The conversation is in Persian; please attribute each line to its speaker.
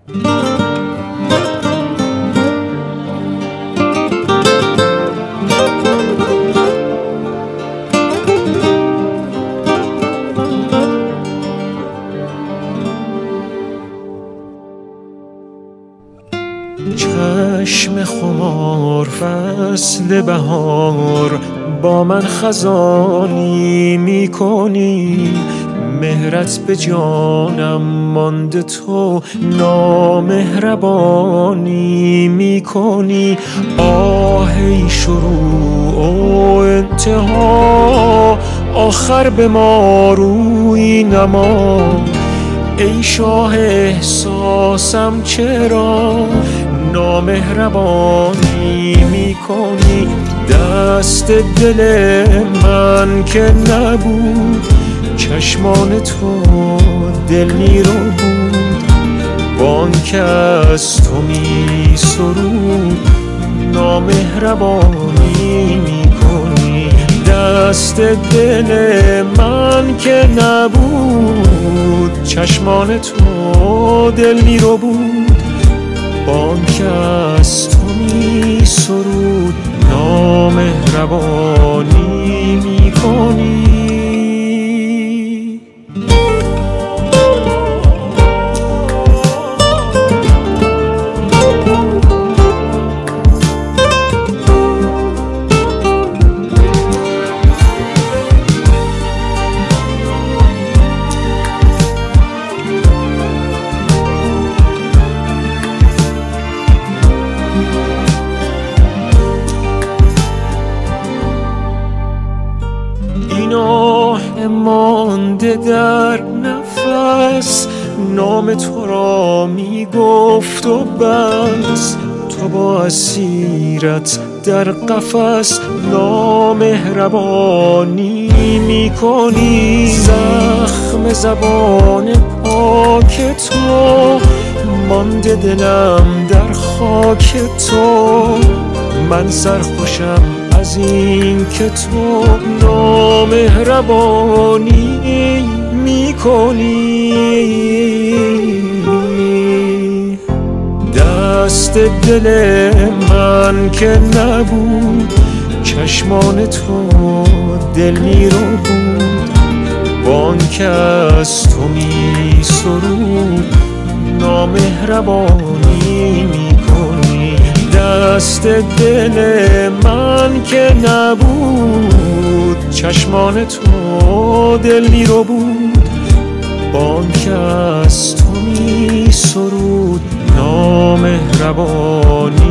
Speaker 1: چشم خمار فصل بهار، با من خزانی میکنی، مهرت به جانم مانده تو نامهربانی میکنی. آهی شروع و انتها، آخر به ما روی نما. ای شاه احساسم چرا نامهربانی میکنی؟ دست دل من که نبود، چشمان تو دلمی رو بود. بانک از تو می سرود، نامهربانی میکنی. دست دل من که نبود، چشمان تو دلمی رو بود. بانک از تو می سرود، نامهربانی میکنی. این آه مانده در نفس، نام تو را می گفت و بس. تو با اسیرت در قفس، نامهربانی می کنی. زخم زبان پاک تو مانده دلم در خاک تو. من سرخوشم از این که تو نامهربانی میکنی. دست دل من که نبود، چشمان تو دلمی رو بود. بانک از تو می سرود، نامهربانی میکنی. دست دل من که نبود، چشمان تو دلمی رو بود. بانک از تو می سرود، نامهربانی